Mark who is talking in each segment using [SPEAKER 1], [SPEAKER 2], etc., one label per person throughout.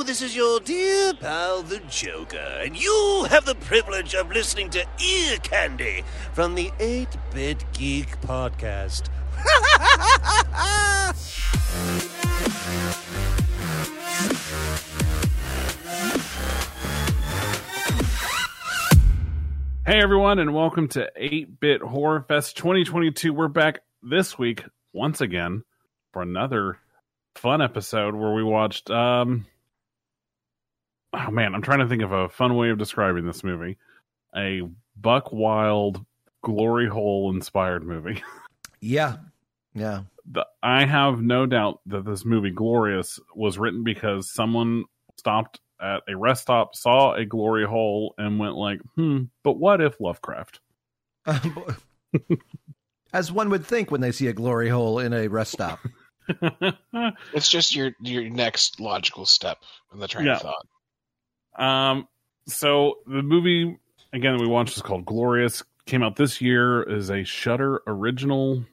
[SPEAKER 1] this is your dear pal, the Joker, and you have the privilege of listening to Ear Candy from the 8-Bit Geek Podcast.
[SPEAKER 2] Hey everyone, and welcome to 8-Bit Horror Fest 2022. We're back this week once again for another fun episode where we watched oh man, I'm trying to think of a fun way of describing this movie. A Buck Wild glory hole inspired movie.
[SPEAKER 3] Yeah.
[SPEAKER 2] I have no doubt that this movie Glorious was written because someone stopped at a rest stop, saw a glory hole, and went like, but what if Lovecraft?
[SPEAKER 3] As one would think when they see a glory hole in a rest stop.
[SPEAKER 4] It's just your next logical step in the train of thought.
[SPEAKER 2] So the movie, again, that we watched is called Glorious. Came out this year, is a Shudder original.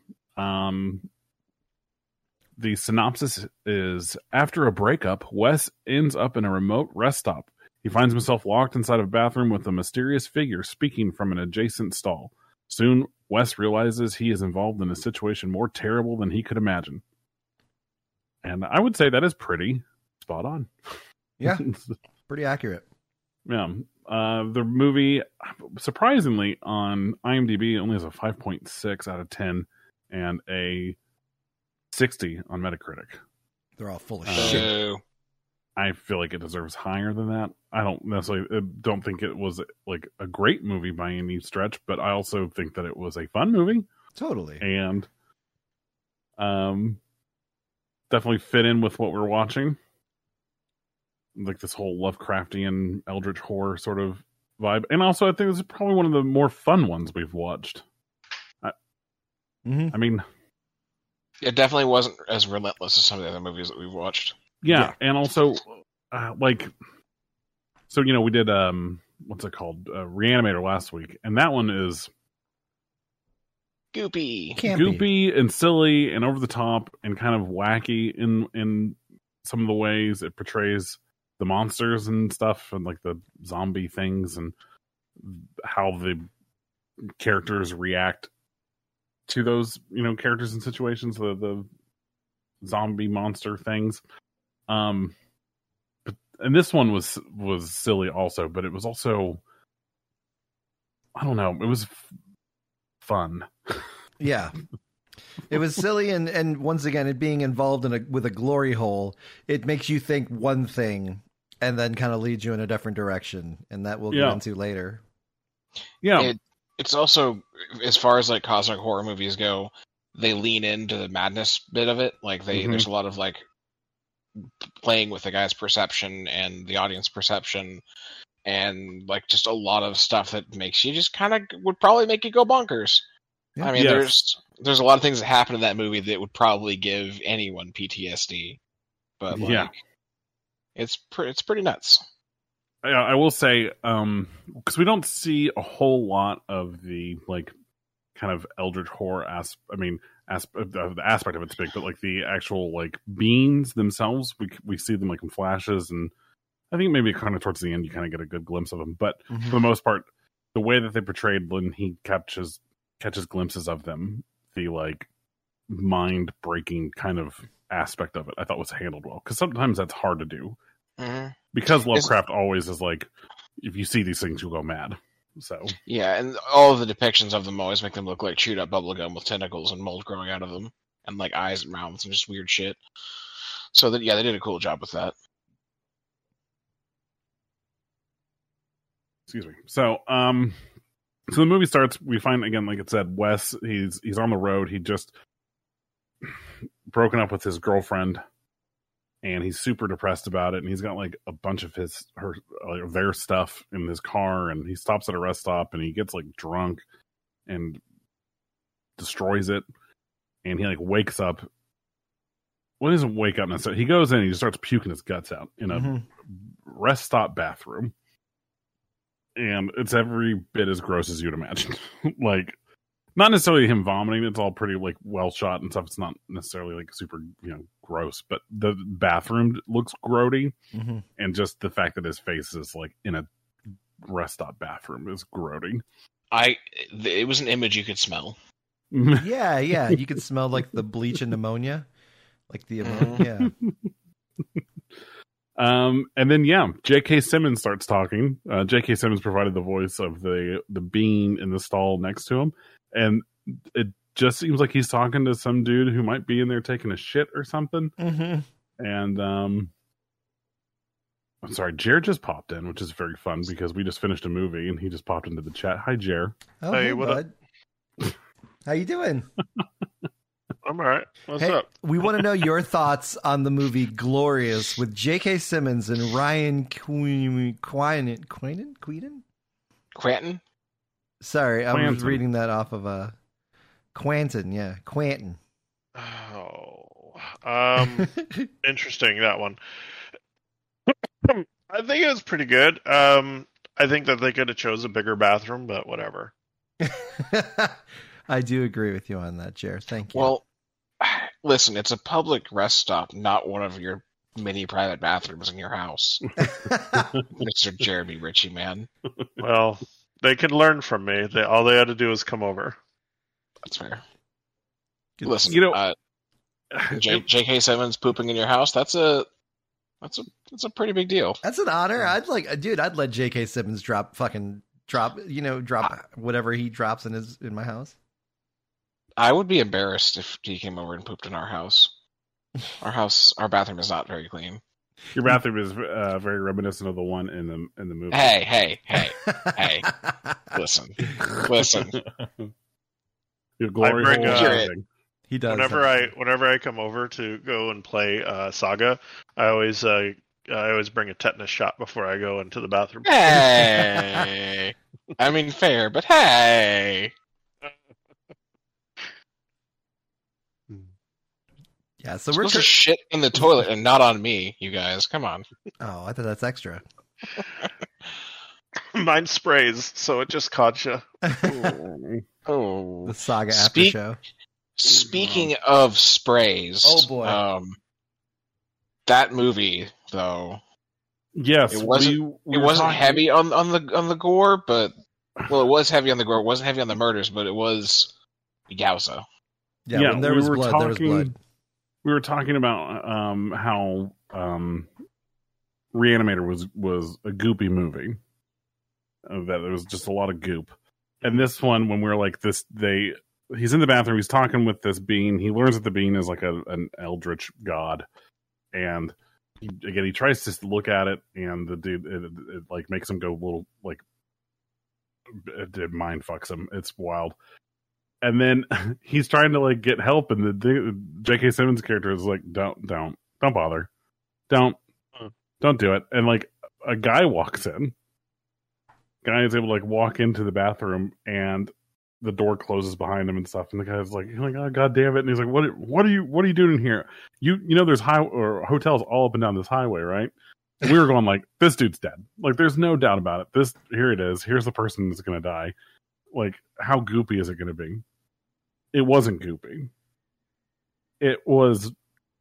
[SPEAKER 2] The synopsis is, after a breakup, Wes ends up in a remote rest stop. He finds himself locked inside a bathroom with a mysterious figure speaking from an adjacent stall. Soon, Wes realizes he is involved in a situation more terrible than he could imagine. And I would say that is pretty spot on.
[SPEAKER 3] Yeah, pretty accurate.
[SPEAKER 2] Yeah. The movie, surprisingly, on IMDb only has a 5.6 out of 10 and a 60 on Metacritic.
[SPEAKER 3] They're all full of shit.
[SPEAKER 2] I feel like it deserves higher than that. I don't necessarily don't think it was like a great movie by any stretch, but I also think that it was a fun movie.
[SPEAKER 3] Totally.
[SPEAKER 2] And definitely fit in with what we're watching. Like this whole Lovecraftian eldritch horror sort of vibe. And also I think this is probably one of the more fun ones we've watched. I mean,
[SPEAKER 4] it definitely wasn't as relentless as some of the other movies that we've watched.
[SPEAKER 2] Yeah. And also, so, you know, we did, what's it called? Reanimator last week. And that one is goopy and silly and over the top and kind of wacky in some of the ways it portrays the monsters and stuff and like the zombie things and how the characters react to those, you know, characters and situations, the zombie monster things. And this one was silly also, but it was also, I don't know, it was fun.
[SPEAKER 3] Yeah. It was silly, and once again, it being involved with a glory hole, it makes you think one thing and then kind of leads you in a different direction, and that we'll get into later.
[SPEAKER 2] Yeah.
[SPEAKER 4] It's also, as far as like cosmic horror movies go, they lean into the madness bit of it. Like there's a lot of like playing with the guy's perception and the audience perception, and like just a lot of stuff that makes you just kind of would probably make you go bonkers. Yeah. I mean, there's a lot of things that happen in that movie that would probably give anyone PTSD, but like, it's pretty nuts.
[SPEAKER 2] Yeah, I will say, because we don't see a whole lot of the like kind of eldritch horror the aspect of it's big, but like the actual like beings themselves, we see them like in flashes, and I think maybe kind of towards the end you kind of get a good glimpse of them. But for the most part, the way that they portrayed when he catches glimpses of them, the like mind breaking kind of aspect of it, I thought was handled well, because sometimes that's hard to do. Because Lovecraft always is like, if you see these things, you'll go mad. So
[SPEAKER 4] yeah, and all of the depictions of them always make them look like chewed up bubblegum with tentacles and mold growing out of them, and like eyes and mouths and just weird shit. So that they did a cool job with that.
[SPEAKER 2] Excuse me. So the movie starts. We find again, like it said, Wes. He's on the road. He just broken up with his girlfriend. And he's super depressed about it, and he's got like a bunch of their stuff in his car, and he stops at a rest stop, and he gets like drunk and destroys it, and he like wakes up. Well, he doesn't wake up necessarily. He goes in and he starts puking his guts out in a rest stop bathroom, and it's every bit as gross as you'd imagine. Like, not necessarily him vomiting. It's all pretty like well shot and stuff. It's not necessarily like super, you know, gross, but the bathroom looks grody,
[SPEAKER 3] Mm-hmm.
[SPEAKER 2] and just the fact that his face is like in a rest stop bathroom is grody.
[SPEAKER 4] It was an image you could smell.
[SPEAKER 3] Yeah, you could smell like the bleach and ammonia, like the ammonia.
[SPEAKER 2] And then J.K. Simmons starts talking. J.K. Simmons provided the voice of the being in the stall next to him, and it just seems like he's talking to some dude who might be in there taking a shit or something.
[SPEAKER 3] Mm-hmm.
[SPEAKER 2] And I'm sorry, Jer just popped in, which is very fun because we just finished a movie and he just popped into the chat. Hi, Jer.
[SPEAKER 3] Oh,
[SPEAKER 5] Hey,
[SPEAKER 3] hey,
[SPEAKER 5] what
[SPEAKER 3] bud. How you doing?
[SPEAKER 5] I'm all right. What's
[SPEAKER 3] Hey,
[SPEAKER 5] up?
[SPEAKER 3] we want to know your thoughts on the movie Glorious with J.K. Simmons and Ryan Quaiden?
[SPEAKER 4] Quentin?
[SPEAKER 3] Sorry, I was
[SPEAKER 2] Quantum.
[SPEAKER 3] reading that off of Quantum. Yeah, Quantum.
[SPEAKER 5] Oh, interesting, that one. I think it was pretty good. I think that they could have chose a bigger bathroom, but whatever.
[SPEAKER 3] I do agree with you on that, Jer. Thank you.
[SPEAKER 4] Well, listen, it's a public rest stop, not one of your mini private bathrooms in your house. Mr. Jeremy Ritchie, man.
[SPEAKER 5] Well, they can learn from me. All they had to do was come over.
[SPEAKER 4] That's fair.
[SPEAKER 3] Good-
[SPEAKER 4] Listen,
[SPEAKER 2] You know-
[SPEAKER 4] J.K. Simmons pooping in your house, that's a pretty big deal.
[SPEAKER 3] That's an honor. I'd let J.K. Simmons drop whatever he drops in my house.
[SPEAKER 4] I would be embarrassed if he came over and pooped in our house. Our bathroom is not very clean.
[SPEAKER 2] Your bathroom is very reminiscent of the one in the movie.
[SPEAKER 4] Hey. Listen.
[SPEAKER 2] Your glory
[SPEAKER 5] I bring,
[SPEAKER 2] hole.
[SPEAKER 4] uh,
[SPEAKER 2] thing.
[SPEAKER 3] He does.
[SPEAKER 5] Whenever I come over to go and play Saga, I always bring a tetanus shot before I go into the bathroom.
[SPEAKER 4] Hey. I mean, fair, but hey.
[SPEAKER 3] Yeah, so
[SPEAKER 4] We're
[SPEAKER 3] we're
[SPEAKER 4] supposed to shit in the toilet and not on me, you guys. Come on.
[SPEAKER 3] Oh, I thought that's extra.
[SPEAKER 5] Mine sprays, so it just caught you.
[SPEAKER 4] Oh.
[SPEAKER 3] The Saga after show.
[SPEAKER 4] Speaking of sprays.
[SPEAKER 3] Oh, boy.
[SPEAKER 4] That movie, though.
[SPEAKER 2] Yes,
[SPEAKER 4] It wasn't heavy on the gore, but it was heavy on the gore. It wasn't heavy on the murders, but it was Yowza.
[SPEAKER 3] Yeah, when there was blood, there was blood.
[SPEAKER 2] We were talking about how Reanimator was a goopy movie. That there was just a lot of goop. And this one, when we're like this, he's in the bathroom, he's talking with this being. He learns that the being is like an eldritch god, and he tries to look at it, and the dude it like makes him go a little like it mind fucks him. It's wild. And then he's trying to like get help, and the J.K. Simmons character is like, don't bother, don't do it. And like a guy walks in. Guy is able to like walk into the bathroom, and the door closes behind him and stuff. And the guy's like, oh god damn it! And he's like, what are you doing in here? You know there's hotels all up and down this highway, right? And we were going like, this dude's dead. Like there's no doubt about it. Here it is. Here's the person that's gonna die. Like how goopy is it gonna be? It wasn't goopy. It was.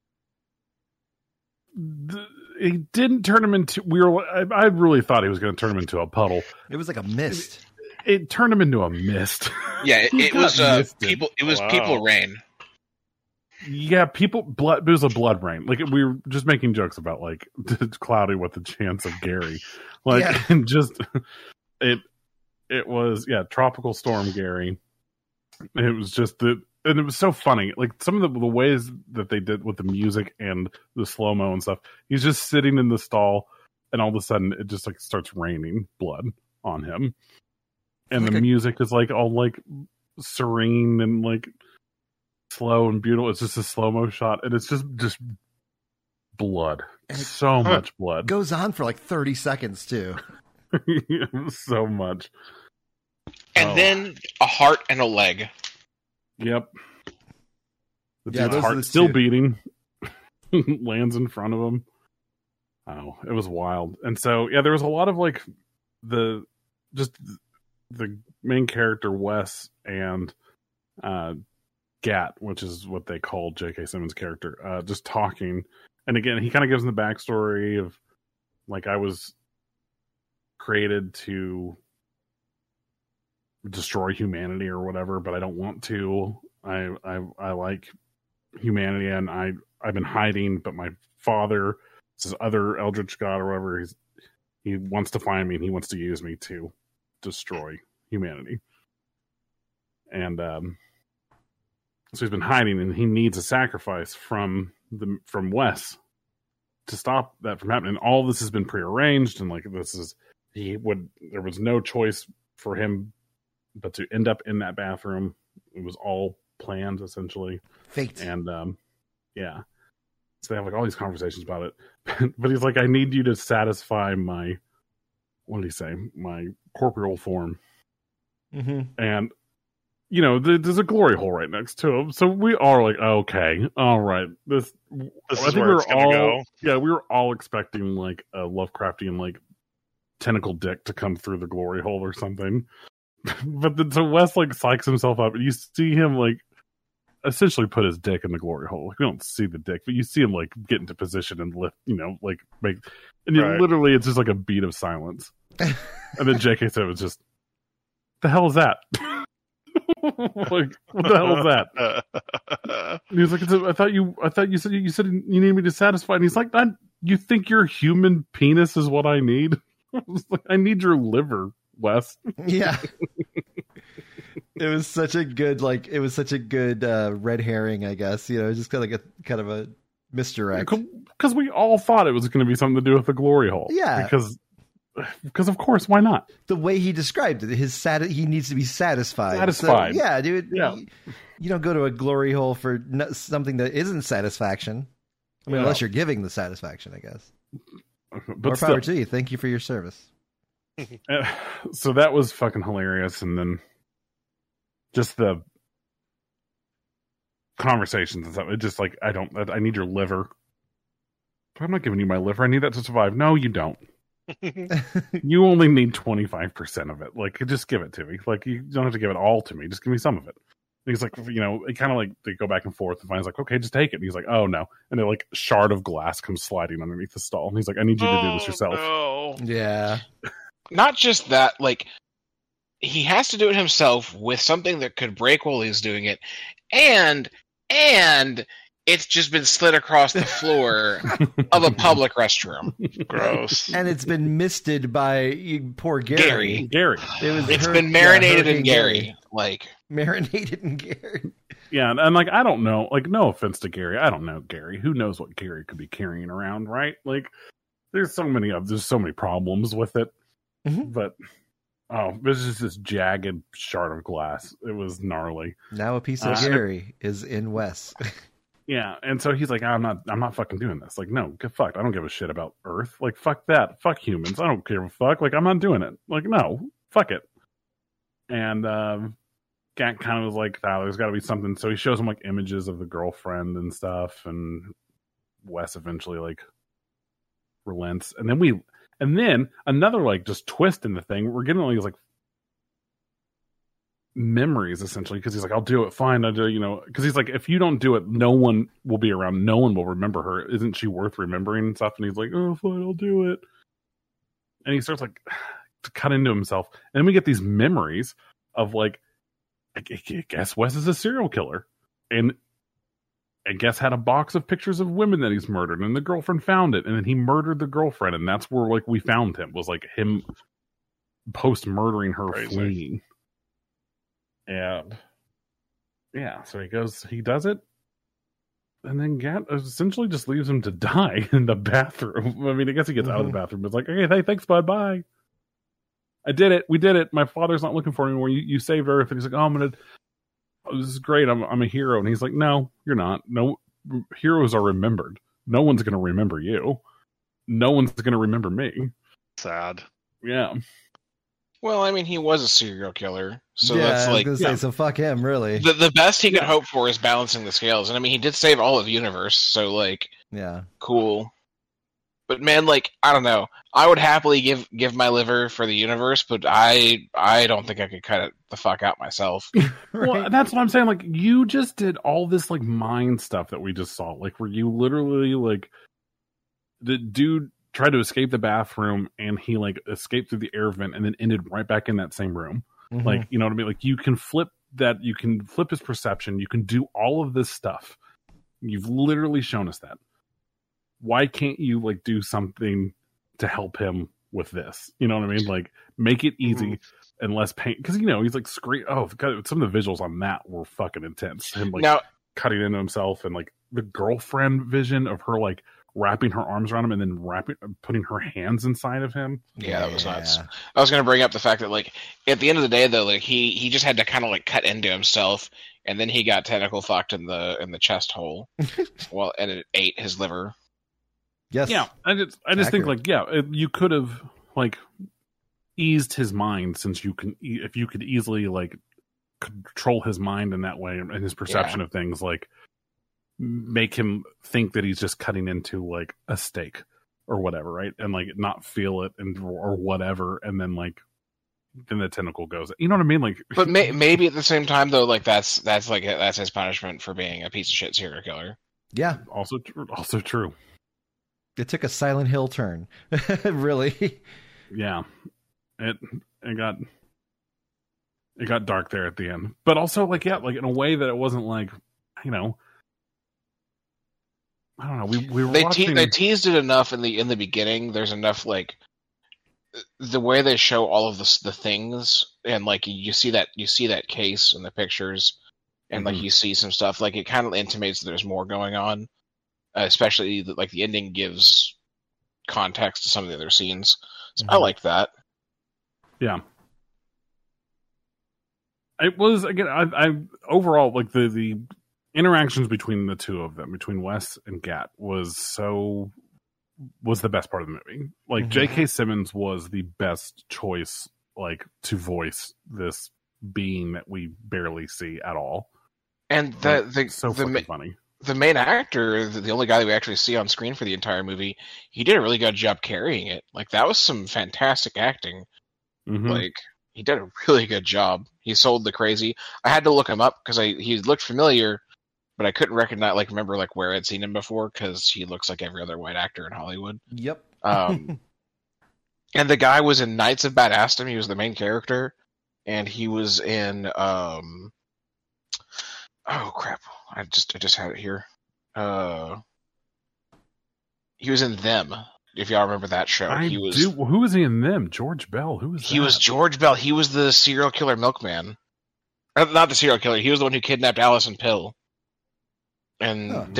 [SPEAKER 2] It didn't turn him into. I really thought he was going to turn him into a puddle.
[SPEAKER 3] It was like a mist.
[SPEAKER 2] It turned him into a mist.
[SPEAKER 4] Yeah, it was
[SPEAKER 2] misted.
[SPEAKER 4] people. It was
[SPEAKER 5] Wow.
[SPEAKER 4] people rain.
[SPEAKER 2] Yeah, blood. It was a blood rain. Like we were just making jokes about like cloudy with the chance of Gary. Like
[SPEAKER 3] Yeah.
[SPEAKER 2] and just it was tropical storm Gary. It was just and it was so funny. Like some of the ways that they did with the music and the slow mo and stuff. He's just sitting in the stall, and all of a sudden it just like starts raining blood on him, and
[SPEAKER 3] Like
[SPEAKER 2] the music is like all like serene and like slow and beautiful. It's just a slow mo shot, and it's just blood.
[SPEAKER 3] And it-
[SPEAKER 2] So much blood.
[SPEAKER 3] Goes on for like 30 seconds too.
[SPEAKER 2] So much.
[SPEAKER 4] And
[SPEAKER 2] Oh.
[SPEAKER 4] then a heart and a leg.
[SPEAKER 2] Yep. The
[SPEAKER 3] Yeah,
[SPEAKER 2] dude's
[SPEAKER 3] those are
[SPEAKER 2] heart
[SPEAKER 3] the
[SPEAKER 2] still
[SPEAKER 3] two.
[SPEAKER 2] beating. Lands in front of him. Oh, it was wild. And so, yeah, there was a lot of like the main character Wes and Gat, which is what they call J.K. Simmons' character, just talking. And again, he kind of gives them the backstory of, like, I was created to destroy humanity or whatever, but I don't want to. I like humanity, and I've been hiding, but my father, this other eldritch god or whatever, he wants to find me, and he wants to use me to destroy humanity. And so he's been hiding, and he needs a sacrifice from Wes to stop that from happening. All this has been prearranged, and like there was no choice for him but to end up in that bathroom. It was all planned, essentially.
[SPEAKER 3] Fate.
[SPEAKER 2] And yeah. So they have like all these conversations about it. But he's like, I need you to satisfy my, what did he say? My corporeal form.
[SPEAKER 3] Mm-hmm.
[SPEAKER 2] And, you know, there's a glory hole right next to him. So we are like, okay, all right. This
[SPEAKER 5] is where it's going to go.
[SPEAKER 2] Yeah, we were all expecting like a Lovecraftian, like, tentacle dick to come through the glory hole or something. But then so Wes like psychs himself up, and you see him like essentially put his dick in the glory hole. Like, we don't see the dick, but you see him like get into position and lift, you know, like make, and
[SPEAKER 5] Right.
[SPEAKER 2] literally it's just like a beat of silence. And then J.K. said, "Was just, the hell is that?" Like, what the hell is that? And he was like, I thought you said you need me to satisfy. And he's like, you think your human penis is what I need? I was like, I need your liver, Wes.
[SPEAKER 3] Yeah. It was such a good red herring, I guess. You know, just kind of a misdirect.
[SPEAKER 2] Because we all thought it was going to be something to do with the glory hole.
[SPEAKER 3] Yeah.
[SPEAKER 2] Because of course, why not?
[SPEAKER 3] The way he described it, he needs to be satisfied.
[SPEAKER 2] Satisfied.
[SPEAKER 3] So, yeah, dude.
[SPEAKER 2] Yeah.
[SPEAKER 3] You don't go to a glory hole for something that isn't satisfaction. I mean, unless you're giving the satisfaction, I guess.
[SPEAKER 2] But
[SPEAKER 3] More power to you. Thank you for your service.
[SPEAKER 2] So that was fucking hilarious. And then just the conversations and stuff. It just like, I need your liver. But I'm not giving you my liver. I need that to survive. No, you don't. You only need 25% of it. Like, just give it to me. Like, you don't have to give it all to me. Just give me some of it. And he's like, you know, it kind of like they go back and forth, and finally like, okay, just take it. And he's like, oh no. And then like shard of glass comes sliding underneath the stall. And he's like, I need you to do this yourself.
[SPEAKER 5] No.
[SPEAKER 3] Yeah.
[SPEAKER 4] Not just that, like, he has to do it himself with something that could break while he's doing it, and it's just been slid across the floor of a public restroom.
[SPEAKER 5] Gross.
[SPEAKER 3] And it's been misted by poor Gary.
[SPEAKER 2] Gary.
[SPEAKER 4] It's been marinated in Gary. Like,
[SPEAKER 3] marinated in Gary.
[SPEAKER 2] Yeah, and like, I don't know, like, no offense to Gary, I don't know Gary. Who knows what Gary could be carrying around, right? Like, there's so many problems with it.
[SPEAKER 3] Mm-hmm.
[SPEAKER 2] But this is this jagged shard of glass. It was gnarly.
[SPEAKER 3] Now a piece of Gary is in Wes.
[SPEAKER 2] Yeah, and so he's like, I'm not fucking doing this. Like, no, get fucked. I don't give a shit about Earth. Like, fuck that. Fuck humans. I don't give a fuck. Like, I'm not doing it. Like, no, fuck it. And Gat kind of was like, there's got to be something. So he shows him like images of the girlfriend and stuff, and Wes eventually like relents. And then another like just twist in the thing. We're getting all these like memories essentially, because he's like, I'll do it, fine, I do, you know, because he's like, if you don't do it, no one will be around, no one will remember her, isn't she worth remembering and stuff? And he's like, oh fine, I'll do it. And he starts like to cut into himself, and then we get these memories of like, I guess Wes is a serial killer, and I guess had a box of pictures of women that he's murdered, and the girlfriend found it, and then he murdered the girlfriend, and that's where like we found him, was like him post murdering her, fleeing. And yeah, so he does it, and then Gat essentially just leaves him to die in the bathroom. I mean, I guess he gets out of the bathroom, but it's like, okay, hey, thanks, bud, bye. I did it. We did it. My father's not looking for me anymore. You saved Earth. And he's like, this is great. I'm a hero. And he's like, no, you're not. No, heroes are remembered. No one's going to remember you. No one's going to remember me.
[SPEAKER 5] Sad.
[SPEAKER 2] Yeah.
[SPEAKER 4] well, I mean, he was a serial killer, so
[SPEAKER 3] yeah,
[SPEAKER 4] that's like,
[SPEAKER 3] I was gonna say, so fuck him, really.
[SPEAKER 4] the best he could hope for is balancing the scales. And I mean, he did save all of the universe, so like,
[SPEAKER 3] Yeah.
[SPEAKER 4] cool. But man, like, I don't know. I would happily give my liver for the universe, but I don't think I could cut it the fuck out myself.
[SPEAKER 2] Well, that's what I'm saying. Like, you just did all this like mind stuff that we just saw, like where you literally like the dude tried to escape the bathroom and he like escaped through the air vent and then ended right back in that same room.
[SPEAKER 3] Mhm.
[SPEAKER 2] Like, you know what I mean? Like, you can flip his perception. You can do all of this stuff. You've literally shown us that. Why can't you like do something to help him with this? You know what I mean? Like, make it easy and less pain. Because, you know, he's like God, some of the visuals on that were fucking intense. Him like
[SPEAKER 4] Now,
[SPEAKER 2] cutting into himself, and like the girlfriend vision of her like wrapping her arms around him and then putting her hands inside of him.
[SPEAKER 4] yeah, that was nuts. I was going to bring up the fact that, like, at the end of the day, though, like he just had to kind of like cut into himself, and then he got tentacle fucked in the chest hole. Well, and it ate his liver.
[SPEAKER 3] Yes.
[SPEAKER 2] Yeah, I just think like, yeah, you could have like eased his mind, since if you could easily like control his mind in that way and his perception of things, like make him think that he's just cutting into like a steak or whatever, right? And like not feel it or whatever, and then like then the tentacle goes. You know what I mean? Like,
[SPEAKER 4] but maybe at the same time though, like that's his punishment for being a piece of shit serial killer.
[SPEAKER 3] Yeah.
[SPEAKER 2] Also true.
[SPEAKER 3] It took a Silent Hill turn. Really.
[SPEAKER 2] Yeah. It got dark there at the end. But also like, yeah, like in a way that it wasn't like, you know, I don't know. We were watching...
[SPEAKER 4] They teased it enough in the beginning. There's enough like the way they show all of the things, and like you see that case in the pictures, and like you see some stuff, like it kind of intimates that there's more going on. Especially like the ending gives context to some of the other scenes. So I like that.
[SPEAKER 2] Yeah. It was, again, I overall, like the interactions between the two of them, between Wes and Gat, was the best part of the movie. Like, J.K. Simmons was the best choice, like, to voice this being that we barely see at all.
[SPEAKER 4] And
[SPEAKER 2] so fucking funny.
[SPEAKER 4] The main actor, the only guy that we actually see on screen for the entire movie, he did a really good job carrying it. Like, that was some fantastic acting. Like, he did a really good job. He sold the crazy. I had to look him up because he looked familiar, but I couldn't remember where I'd seen him before, because he looks like every other white actor in Hollywood.
[SPEAKER 3] Yep.
[SPEAKER 4] And the guy was in Knights of Badassdom. He was the main character, and he was in oh crap! I just had it here. He was in Them. If y'all remember that show,
[SPEAKER 2] Who was he in Them? George Bell. Who was that?
[SPEAKER 4] He was George Bell. He was the serial killer milkman. Not the serial killer. He was the one who kidnapped Allison Pill. And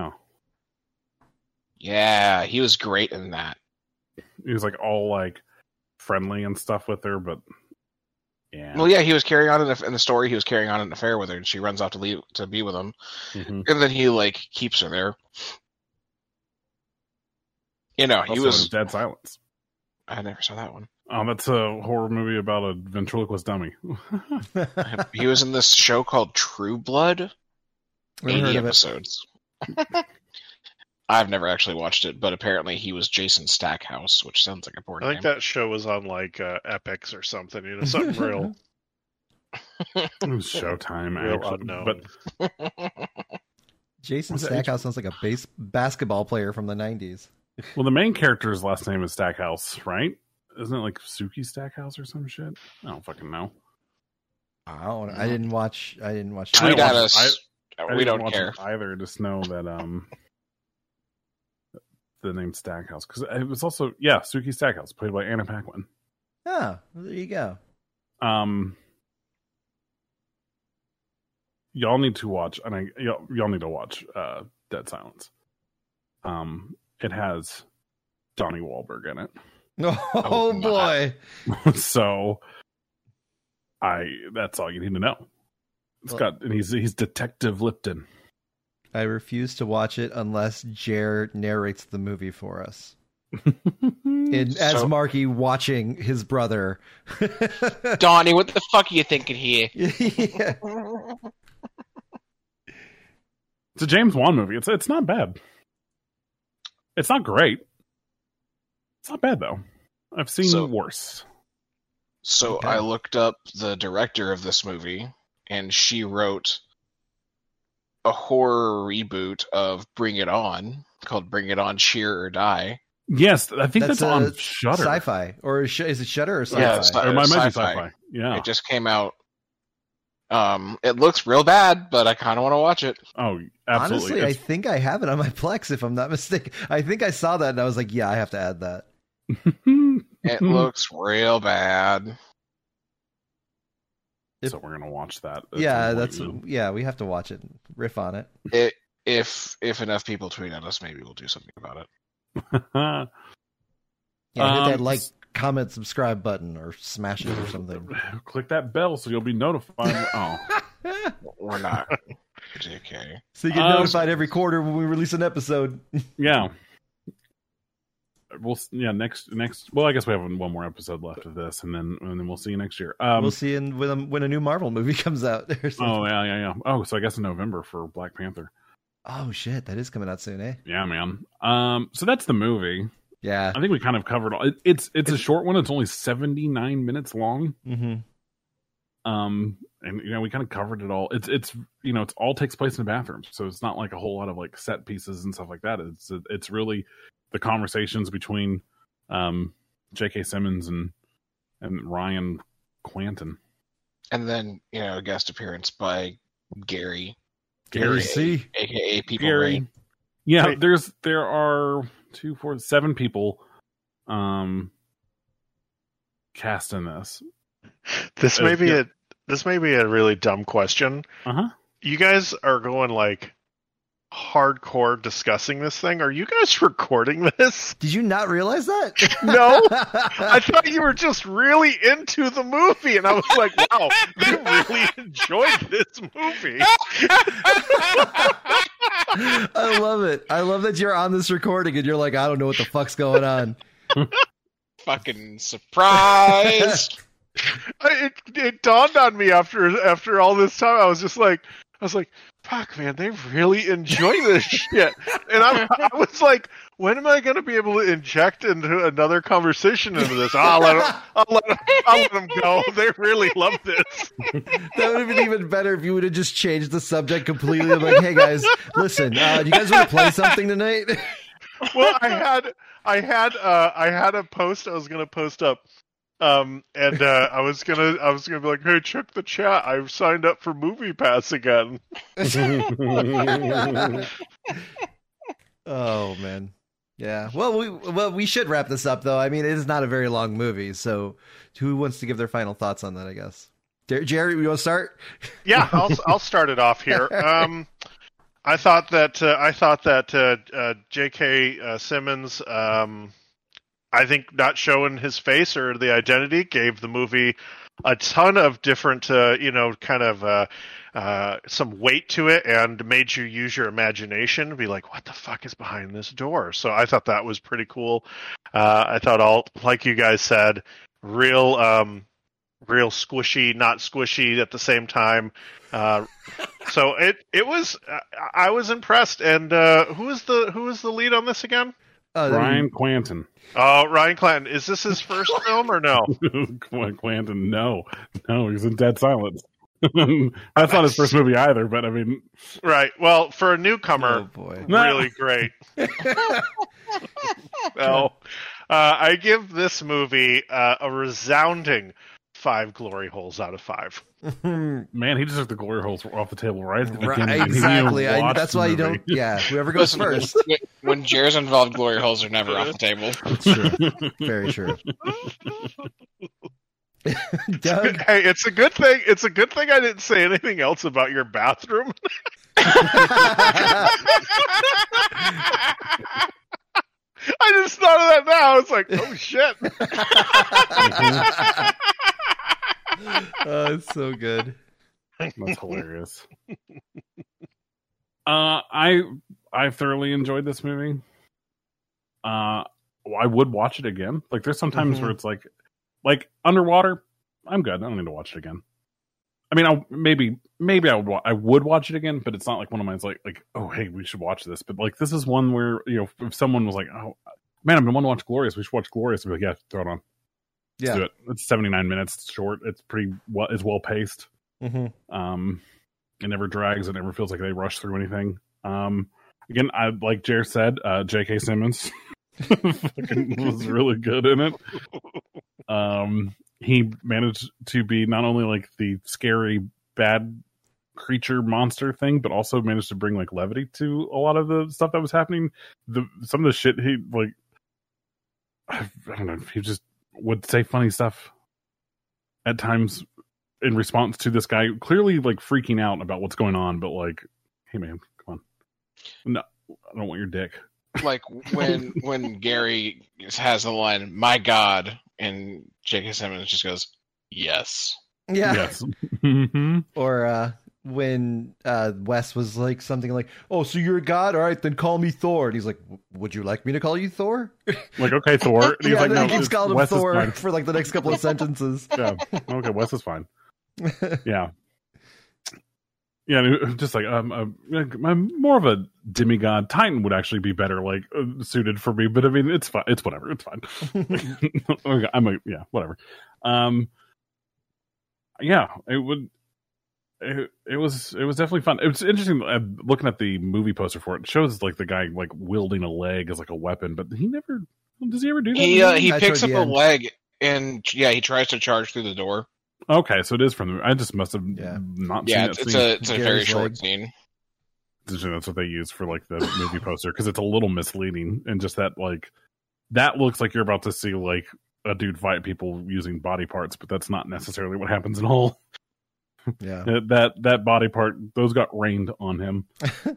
[SPEAKER 4] yeah, he was great in that.
[SPEAKER 2] He was like all like friendly and stuff with her, but yeah.
[SPEAKER 4] Well, yeah, he was carrying on in the story. He was carrying on an affair with her, and she runs off to be with him, and then he like keeps her there. You know,
[SPEAKER 2] also
[SPEAKER 4] he was
[SPEAKER 2] Dead Silence.
[SPEAKER 4] I never saw that one.
[SPEAKER 2] Oh, that's a horror movie about a ventriloquist dummy.
[SPEAKER 4] He was in this show called True Blood. 80 episodes. I've never actually watched it, but apparently he was Jason Stackhouse, which sounds like a porn
[SPEAKER 5] I think
[SPEAKER 4] name.
[SPEAKER 5] that show was on like Epix or something, something real.
[SPEAKER 2] It was Showtime,
[SPEAKER 5] Real
[SPEAKER 2] actually.
[SPEAKER 5] unknown.
[SPEAKER 2] But
[SPEAKER 3] Jason Stackhouse sounds like a basketball player from the 90s.
[SPEAKER 2] Well, the main character's last name is Stackhouse, right? Isn't it like Suki Stackhouse or some shit? I don't fucking know.
[SPEAKER 3] I didn't watch.
[SPEAKER 4] Tweet at us. We don't
[SPEAKER 2] watch
[SPEAKER 4] care
[SPEAKER 2] it either. Just know that the name Stackhouse, because it was also Suki Stackhouse, played by Anna Paquin.
[SPEAKER 3] Oh, there you go.
[SPEAKER 2] Y'all need to watch, and y'all need to watch Dead Silence. It has Donnie Wahlberg in it.
[SPEAKER 3] Oh boy!
[SPEAKER 2] So, that's all you need to know. He's Detective Lipton.
[SPEAKER 3] I refuse to watch it unless Jer narrates the movie for us. As Marky watching his brother.
[SPEAKER 4] Donnie, what the fuck are you thinking here?
[SPEAKER 3] Yeah.
[SPEAKER 2] It's a James Wan movie. It's not bad. It's not great. It's not bad though. I've seen worse.
[SPEAKER 4] So I looked up the director of this movie, and she wrote a horror reboot of Bring It On called Bring It On, Cheer or Die.
[SPEAKER 2] Yes, I think that's on Shudder.
[SPEAKER 3] Sci-fi, or is it Shudder or Sci-fi?
[SPEAKER 4] Yeah,
[SPEAKER 2] Or might be
[SPEAKER 4] sci-fi.
[SPEAKER 2] Sci-fi. Yeah.
[SPEAKER 4] It just came out. It looks real bad, but I kind of want to watch it.
[SPEAKER 2] Oh, absolutely.
[SPEAKER 3] Honestly, I think I have it on my Plex, if I'm not mistaken. I think I saw that, and I was like, yeah, I have to add that.
[SPEAKER 4] It looks real bad.
[SPEAKER 2] So we're gonna watch that.
[SPEAKER 3] Yeah, we have to watch it and riff on it.
[SPEAKER 4] If enough people tweet at us, maybe we'll do something about it.
[SPEAKER 3] Yeah, hit that like, comment, subscribe button, or smash it or something.
[SPEAKER 2] Click that bell so you'll be notified. Oh,
[SPEAKER 4] We're not. JK.
[SPEAKER 3] So you get notified every quarter when we release an episode.
[SPEAKER 2] yeah. Next. Well, I guess we have one more episode left of this, and then we'll see you next year.
[SPEAKER 3] We'll see when a new Marvel movie comes out. Or something.
[SPEAKER 2] Oh yeah. Oh, so I guess in November for Black Panther.
[SPEAKER 3] Oh shit, that is coming out soon, eh?
[SPEAKER 2] Yeah, man. So that's the movie.
[SPEAKER 3] Yeah,
[SPEAKER 2] I think we kind of covered all. It's a short one. It's only 79 minutes long.
[SPEAKER 3] Mm-hmm.
[SPEAKER 2] And we kind of covered it all. It's all takes place in a bathroom, so it's not like a whole lot of like set pieces and stuff like that. It's really the conversations between J.K. Simmons and Ryan Quanten, and
[SPEAKER 4] then a guest appearance by Gary
[SPEAKER 3] C,
[SPEAKER 4] aka People
[SPEAKER 2] Gary.
[SPEAKER 4] Rain.
[SPEAKER 2] Yeah, there are 2, 4, 7 people cast in this.
[SPEAKER 5] This may be a really dumb question.
[SPEAKER 2] Uh-huh.
[SPEAKER 5] You guys are going like hardcore discussing this thing. Are you guys recording this?
[SPEAKER 3] Did you not realize that?
[SPEAKER 5] No. I thought you were just really into the movie, and I was like, wow, they really enjoyed this movie.
[SPEAKER 3] I love it. I love that you're on this recording and you're like, I don't know what the fuck's going on.
[SPEAKER 4] Fucking surprise.
[SPEAKER 5] It dawned on me after all this time. I was like, fuck, man, they really enjoy this shit. And I was like, when am I going to be able to inject into another conversation into this? I'll let them go. They really love this.
[SPEAKER 3] That would have been even better if you would have just changed the subject completely. I'm like, hey guys, listen, do you guys want to play something tonight?
[SPEAKER 5] Well, I had a post I was going to post up. I was gonna be like, hey, check the chat. I've signed up for MoviePass again.
[SPEAKER 3] Oh man, yeah. Well, we should wrap this up though. I mean, it is not a very long movie, so who wants to give their final thoughts on that? I guess Jerry, you want to start?
[SPEAKER 5] Yeah, I'll start it off here. I thought that J.K. Simmons. I think not showing his face or the identity gave the movie a ton of different, some weight to it and made you use your imagination and be like, what the fuck is behind this door? So I thought that was pretty cool. I thought like you guys said, real squishy, not squishy at the same time. So it was, I was impressed. And who is the lead on this again?
[SPEAKER 2] Ryan Quanten.
[SPEAKER 5] Oh, Ryan Quanten. Is this his first film or no?
[SPEAKER 2] Quanten, no, he's in Dead Silence. That's not his first movie either, but I mean,
[SPEAKER 5] right. Well, for a newcomer, really great. I give this movie a resounding 5 glory holes out of 5.
[SPEAKER 2] Man, he just took the glory holes off the table right at the beginning.
[SPEAKER 3] Exactly. That's why you don't. Yeah, whoever goes first.
[SPEAKER 4] When Jer's involved, glory holes are never off the table.
[SPEAKER 3] That's true. Very true. Doug?
[SPEAKER 5] Hey, it's a good thing. It's a good thing I didn't say anything else about your bathroom. I just thought of that now. It's like, oh shit.
[SPEAKER 3] Oh, it's so good.
[SPEAKER 2] That's hilarious. I thoroughly enjoyed this movie. I would watch it again. Like, there's sometimes where it's like Underwater. I'm good. I don't need to watch it again. I mean, maybe I would watch it again, but it's not like one of mine's like, oh, hey, we should watch this. But like, this is one where, if someone was like, oh, Man, I've been wanting to watch Glorious. We should watch Glorious. I'd be like, yeah, throw it on. Let's do it. It's 79 minutes. It's short. It's pretty well. It's well paced.
[SPEAKER 3] Mm-hmm.
[SPEAKER 2] It never drags. It never feels like they rush through anything. Again, I like Jer said, J.K. Simmons fucking was really good in it. He managed to be not only like the scary bad creature monster thing, but also managed to bring like levity to a lot of the stuff that was happening. Some of the shit he like, I don't know, he just would say funny stuff at times in response to this guy clearly like freaking out about what's going on, but like, hey man, come on, no, I don't want your dick.
[SPEAKER 4] Like when Gary has the line, "My God," and J.K. Simmons just goes, "Yes."
[SPEAKER 3] Yeah.
[SPEAKER 2] Yes.
[SPEAKER 3] Or when Wes was like something like, "Oh, so you're a god? All right, then call me Thor." And he's like, "Would you like me to call you Thor?"
[SPEAKER 2] Like, okay, Thor. And he's
[SPEAKER 3] Yeah,
[SPEAKER 2] like,
[SPEAKER 3] then
[SPEAKER 2] no,
[SPEAKER 3] he keeps calling him
[SPEAKER 2] Wes is
[SPEAKER 3] Thor
[SPEAKER 2] fine.
[SPEAKER 3] for like the next couple of sentences.
[SPEAKER 2] Yeah. Okay, Wes is fine. Yeah. Yeah, I mean, just like I'm more of a demigod. Titan would actually be better, like suited for me. But I mean, it's fine. It's whatever. It's fine. Okay, whatever. Yeah, it would. It was definitely fun. It was interesting looking at the movie poster for it. It shows like the guy like wielding a leg as like a weapon, but he never does. He ever do that?
[SPEAKER 4] He picks up
[SPEAKER 3] toward the
[SPEAKER 4] a
[SPEAKER 3] end.
[SPEAKER 4] leg and he tries to charge through the door.
[SPEAKER 2] Okay, so it is from the. I just must have not seen
[SPEAKER 4] Yeah,
[SPEAKER 2] that
[SPEAKER 4] it's
[SPEAKER 2] scene.
[SPEAKER 4] a very
[SPEAKER 3] Gary's
[SPEAKER 4] short
[SPEAKER 3] leg.
[SPEAKER 4] scene.
[SPEAKER 2] That's what they use for like the movie poster because it's a little misleading and just that like that looks like you're about to see like a dude fight people using body parts, but that's not necessarily what happens at all.
[SPEAKER 3] Yeah.
[SPEAKER 2] That body part, those got rained on him.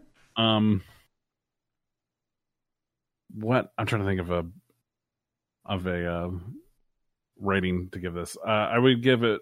[SPEAKER 2] What I'm trying to think of a rating to give this. I would give it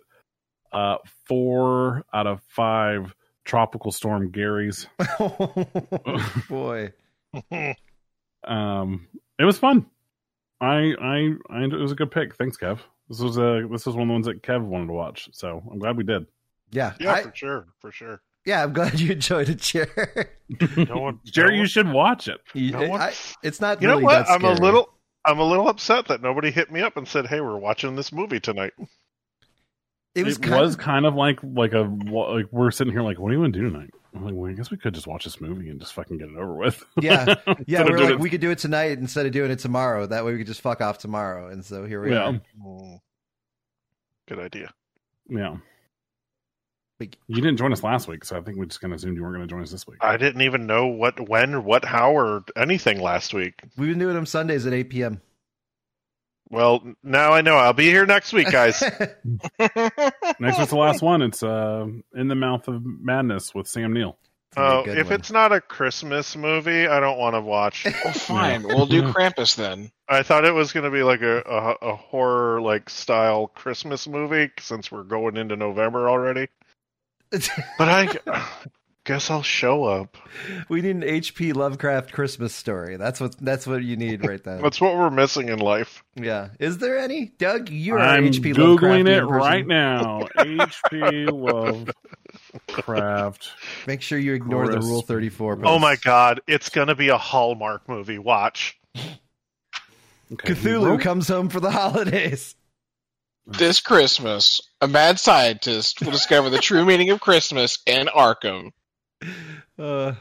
[SPEAKER 2] 4 out of 5 tropical storm Garys.
[SPEAKER 3] Boy.
[SPEAKER 2] It was fun. I it was a good pick. Thanks, Kev. This was one of the ones that Kev wanted to watch, so I'm glad we did.
[SPEAKER 3] Yeah.
[SPEAKER 5] Yeah, for sure.
[SPEAKER 3] Yeah, I'm glad you enjoyed it, Jer.
[SPEAKER 5] No one,
[SPEAKER 2] Jerry, you should watch it.
[SPEAKER 3] It's not.
[SPEAKER 5] You
[SPEAKER 3] really
[SPEAKER 5] know what?
[SPEAKER 3] that scary.
[SPEAKER 5] I'm a little upset that nobody hit me up and said, "Hey, we're watching this movie tonight."
[SPEAKER 3] It was
[SPEAKER 2] kind of like we're sitting here like, what do you want to do tonight? I'm like, well, I guess we could just watch this movie and just fucking get it over with.
[SPEAKER 3] Yeah.
[SPEAKER 2] Instead of
[SPEAKER 3] We're
[SPEAKER 2] doing
[SPEAKER 3] like, we could do it tonight instead of doing it tomorrow. That way we could just fuck off tomorrow. And so here we are.
[SPEAKER 5] Good idea.
[SPEAKER 2] Yeah. You didn't join us last week, so I think we just kind of assumed you weren't going to join us this week.
[SPEAKER 5] I didn't even know what, how, or anything last week.
[SPEAKER 3] We've been doing them Sundays at 8 p.m.
[SPEAKER 5] Well, now I know. I'll be here next week, guys.
[SPEAKER 2] Next week's the last one. It's In the Mouth of Madness with Sam Neill.
[SPEAKER 5] If it's not a Christmas movie, I don't want to watch.
[SPEAKER 4] Well, fine. We'll do Krampus then.
[SPEAKER 5] I thought it was going to be like a horror like style Christmas movie since we're going into November already. But I guess I'll show up.
[SPEAKER 3] We need an H.P. Lovecraft Christmas story. That's what you need right there.
[SPEAKER 5] That's what we're missing in life.
[SPEAKER 3] Yeah. Is there any? Doug, you're
[SPEAKER 2] I'm
[SPEAKER 3] an H.P.
[SPEAKER 2] Googling it
[SPEAKER 3] Lovecraftian
[SPEAKER 2] right
[SPEAKER 3] person.
[SPEAKER 2] now. H.P. Lovecraft.
[SPEAKER 3] Make sure you ignore the Rule 34.
[SPEAKER 5] Oh my God! It's going to be a Hallmark movie. Watch.
[SPEAKER 2] Okay.
[SPEAKER 3] Cthulhu comes home for the holidays.
[SPEAKER 4] This Christmas, a mad scientist will discover the true meaning of Christmas in Arkham.
[SPEAKER 3] So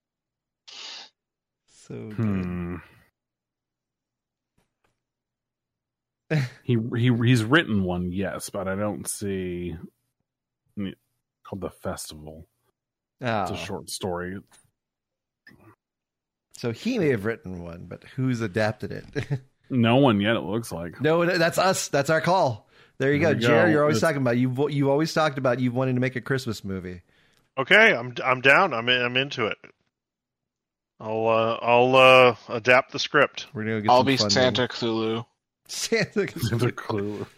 [SPEAKER 3] good.
[SPEAKER 2] He's written one, yes, but I don't see called The Festival. It's a short story.
[SPEAKER 3] So he may have written one, but who's adapted it?
[SPEAKER 2] No one yet, it looks like.
[SPEAKER 3] No, that's us. That's our call. There you go, Jerry. You're always talking about you've always talked about you wanting to make a Christmas movie.
[SPEAKER 5] Okay, I'm down. I'm into it. I'll adapt the script.
[SPEAKER 3] We're gonna get
[SPEAKER 4] I'll
[SPEAKER 3] some
[SPEAKER 4] be
[SPEAKER 3] funding.
[SPEAKER 4] Santa Cthulhu.
[SPEAKER 3] Santa
[SPEAKER 2] Clue.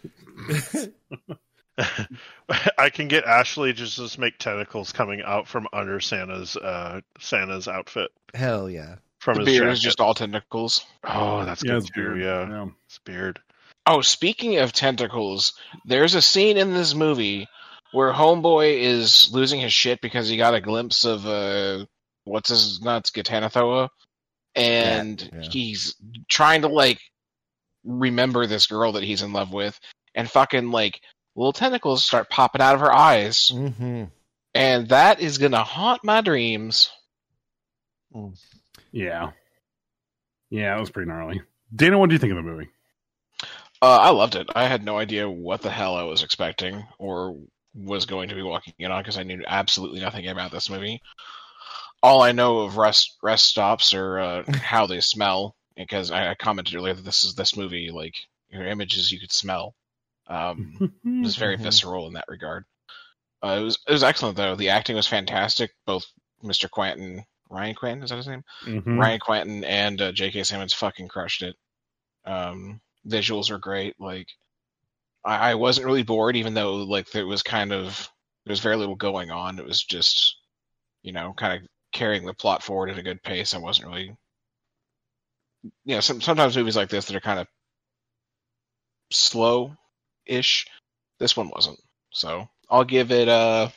[SPEAKER 5] I can get Ashley just make tentacles coming out from under Santa's outfit.
[SPEAKER 3] Hell yeah.
[SPEAKER 5] From
[SPEAKER 4] The
[SPEAKER 5] his
[SPEAKER 4] beard is
[SPEAKER 5] jacket.
[SPEAKER 4] just all tentacles.
[SPEAKER 5] Oh, that's
[SPEAKER 2] Yeah,
[SPEAKER 5] good
[SPEAKER 2] it's
[SPEAKER 5] too.
[SPEAKER 2] beard.
[SPEAKER 5] Yeah, it's beard.
[SPEAKER 4] Oh, speaking of tentacles, there's a scene in this movie where Homeboy is losing his shit because he got a glimpse of what's his nuts, Gatanathoa, and he's trying to like remember this girl that he's in love with, and fucking like little tentacles start popping out of her eyes, and that is gonna haunt my dreams.
[SPEAKER 2] Yeah, it was pretty gnarly. Dana, what do you think of the movie?
[SPEAKER 4] I loved it. I had no idea what the hell I was expecting or was going to be walking in on because I knew absolutely nothing about this movie. All I know of rest stops are how they smell, because I commented earlier that this movie, like, your images you could smell. It was very visceral in that regard. It was excellent, though. The acting was fantastic. Both Mr. Quentin, Ryan Quentin, is that his name? Ryan Quentin and J.K. Simmons fucking crushed it. Visuals are great. Like, I wasn't really bored, even though like there was very little going on. It was just, kind of carrying the plot forward at a good pace. I wasn't really, sometimes movies like this that are kind of slow-ish. This one wasn't. So I'll give it a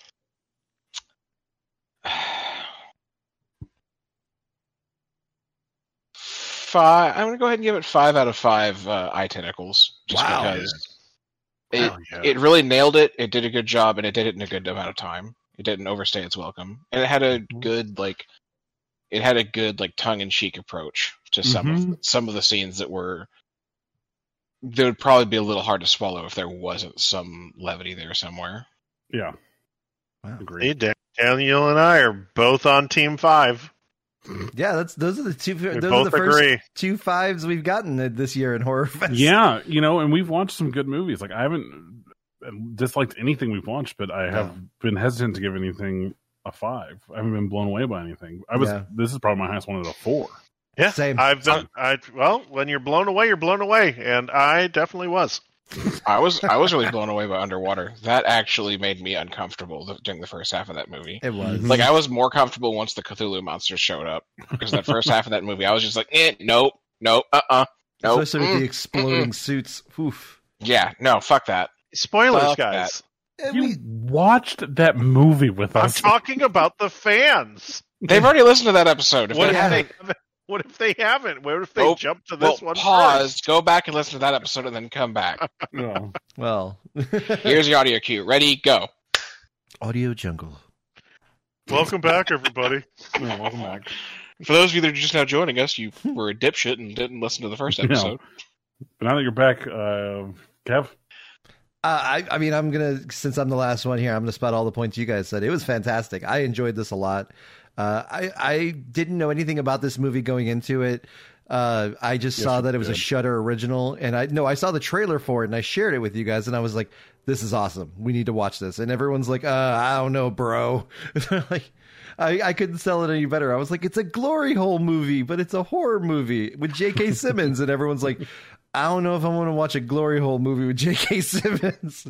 [SPEAKER 4] 5. I'm gonna go ahead and give it 5 out of 5 eye tentacles, just because it really nailed it. It did a good job, and it did it in a good amount of time. It didn't overstay its welcome, and it had a good tongue-in-cheek approach to some of the scenes that would probably be a little hard to swallow if there wasn't some levity there somewhere.
[SPEAKER 2] Yeah,
[SPEAKER 5] agreed. Hey, Daniel and I are both on Team 5.
[SPEAKER 3] Yeah, those are the two. Those are the first 2 5s we've gotten this year in Horror Fest.
[SPEAKER 2] Yeah, and we've watched some good movies. Like, I haven't disliked anything we've watched, but I have been hesitant to give anything a 5. I haven't been blown away by anything. This is probably my highest one at a 4.
[SPEAKER 5] Yeah,
[SPEAKER 3] same.
[SPEAKER 5] When you're blown away, you're blown away, and I definitely was.
[SPEAKER 4] I was really blown away by Underwater. That actually made me uncomfortable during the first half of that movie.
[SPEAKER 3] It was
[SPEAKER 4] like I was more comfortable once the Cthulhu monsters showed up, because that first half of that movie, I was just like, nope, nope.
[SPEAKER 3] Especially with the exploding suits. Oof.
[SPEAKER 4] Yeah, no, fuck that.
[SPEAKER 5] Spoilers, guys.
[SPEAKER 2] You watched that movie with us.
[SPEAKER 5] I'm talking about the fans.
[SPEAKER 4] They've already listened to that episode.
[SPEAKER 5] What if they haven't? What if they jump to this one?
[SPEAKER 4] Pause,
[SPEAKER 5] first?
[SPEAKER 4] Go back and listen to that episode, and then come back.
[SPEAKER 2] No.
[SPEAKER 3] Well,
[SPEAKER 4] here's the audio cue. Ready, go.
[SPEAKER 3] Audio jungle.
[SPEAKER 5] Welcome back, everybody.
[SPEAKER 2] Yeah, welcome back.
[SPEAKER 4] For those of you that are just now joining us, you were a dipshit and didn't listen to the first episode.
[SPEAKER 2] But now that you're back, Kev?
[SPEAKER 3] I mean, since I'm the last one here, I'm going to spot all the points you guys said. It was fantastic. I enjoyed this a lot. I didn't know anything about this movie going into it. I just saw that it was a Shudder original, and I saw the trailer for it, and I shared it with you guys, and I was like, this is awesome. We need to watch this. And everyone's like, I don't know, bro. Like, I couldn't sell it any better. I was like, it's a glory hole movie, but it's a horror movie with J.K. Simmons. And everyone's like, I don't know if I want to watch a glory hole movie with J.K. Simmons.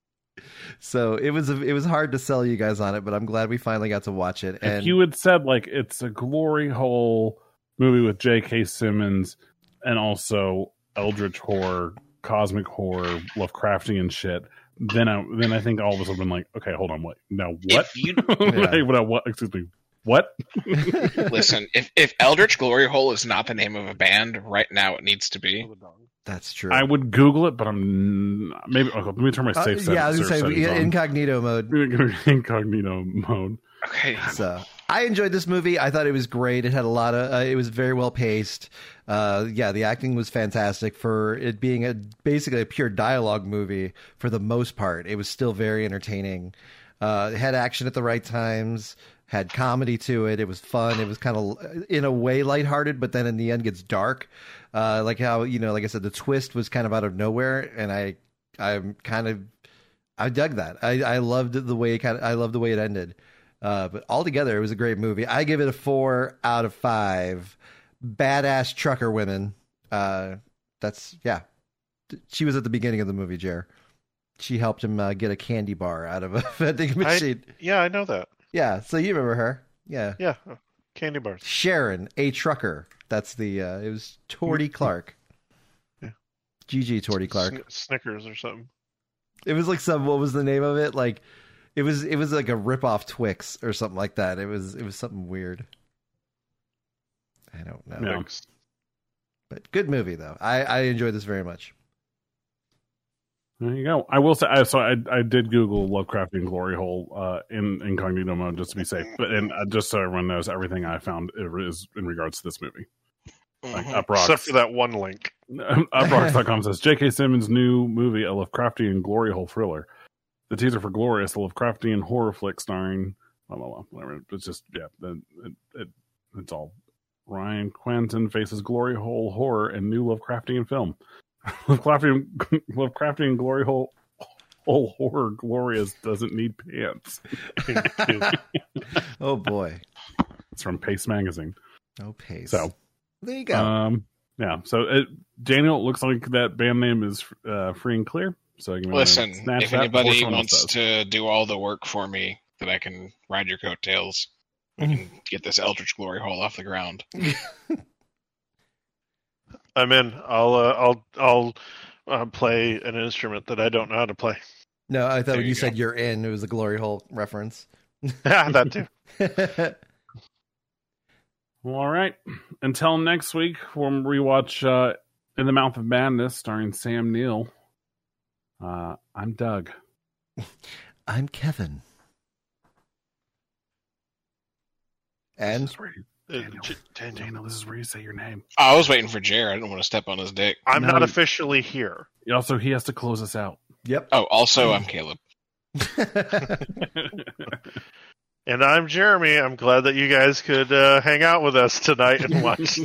[SPEAKER 3] So it was hard to sell you guys on it, but I'm glad we finally got to watch it. And
[SPEAKER 2] if you had said, like, it's a glory hole movie with J.K. Simmons and also eldritch horror, cosmic horror, Lovecraftian and shit, then I think all of us have been like, okay, hold on, wait, now what? What? Excuse me, what?
[SPEAKER 4] Listen, if Eldritch Glory Hole is not the name of a band right now, it needs to be.
[SPEAKER 3] That's true.
[SPEAKER 2] I would Google it, but I'm maybe. Okay, let me turn my safe settings.
[SPEAKER 3] Yeah, I was gonna say incognito mode.
[SPEAKER 2] Incognito mode.
[SPEAKER 4] Okay.
[SPEAKER 3] So I enjoyed this movie. I thought it was great. It had a lot of. It was very well paced. The acting was fantastic for it being basically a pure dialogue movie. For the most part, it was still very entertaining. It had action at the right times. Had comedy to it. It was fun. It was kind of, in a way, lighthearted, but then in the end gets dark. Like how, like I said, the twist was kind of out of nowhere, and I dug that. I loved the way it ended. But altogether, it was a great movie. I give it a 4 out of 5. Badass trucker women. She was at the beginning of the movie, Jer. She helped him get a candy bar out of a vending machine.
[SPEAKER 5] I know that.
[SPEAKER 3] Yeah, so you remember her. Yeah.
[SPEAKER 5] Yeah, candy bars.
[SPEAKER 3] Sharon, a trucker. That's the, it was Tordy Clark.
[SPEAKER 5] Yeah.
[SPEAKER 3] GG Tordy Clark.
[SPEAKER 5] Snickers or something.
[SPEAKER 3] It was like what was the name of it? Like, it was like a rip-off Twix or something like that. It was something weird. I don't know.
[SPEAKER 2] Yeah.
[SPEAKER 3] But good movie, though. I enjoyed this very much.
[SPEAKER 2] There you go. I will say, I did Google Lovecraftian glory hole in incognito mode just to be safe, but just so everyone knows, everything I found is in regards to this movie. Like Uprocks.
[SPEAKER 5] Except for that one link.
[SPEAKER 2] Uprocks.com says J.K. Simmons' new movie, a Lovecraftian glory hole thriller. The teaser for Glorious, a Lovecraftian horror flick starring whatever. It's just it's all Ryan Quentin faces glory hole horror and new Lovecraftian film. Lovecraftian glory hole horror glorious doesn't need pants.
[SPEAKER 3] Oh boy.
[SPEAKER 2] It's from Pace Magazine.
[SPEAKER 3] No Pace.
[SPEAKER 2] So
[SPEAKER 3] there you go.
[SPEAKER 2] Yeah. So Daniel, it looks like that band name is free and clear. So you can
[SPEAKER 4] listen, if anybody wants
[SPEAKER 2] to
[SPEAKER 4] to do all the work for me, that I can ride your coattails and get this Eldritch Glory hole off the ground.
[SPEAKER 5] I'm in. I'll play an instrument that I don't know how to play.
[SPEAKER 3] No, I thought
[SPEAKER 4] There
[SPEAKER 3] when you
[SPEAKER 4] you
[SPEAKER 3] said
[SPEAKER 4] go.
[SPEAKER 3] you're in, it was a glory hole reference.
[SPEAKER 5] Yeah, that too.
[SPEAKER 2] Well, all right. Until next week, when we watch In the Mouth of Madness, starring Sam Neill. I'm Doug.
[SPEAKER 3] I'm Kevin. And
[SPEAKER 2] This is where Daniel, this is where you say your name.
[SPEAKER 4] I was waiting for Jer. I didn't want to step on his dick.
[SPEAKER 5] I'm
[SPEAKER 2] No.
[SPEAKER 5] not officially here.
[SPEAKER 2] Also, he has to close us out.
[SPEAKER 3] yep.
[SPEAKER 4] Oh, also, I'm Caleb.
[SPEAKER 5] And I'm Jeremy. I'm glad that you guys could hang out with us tonight and watch.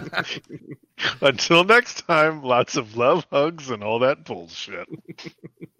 [SPEAKER 5] Until next time, lots of love, hugs, and all that bullshit.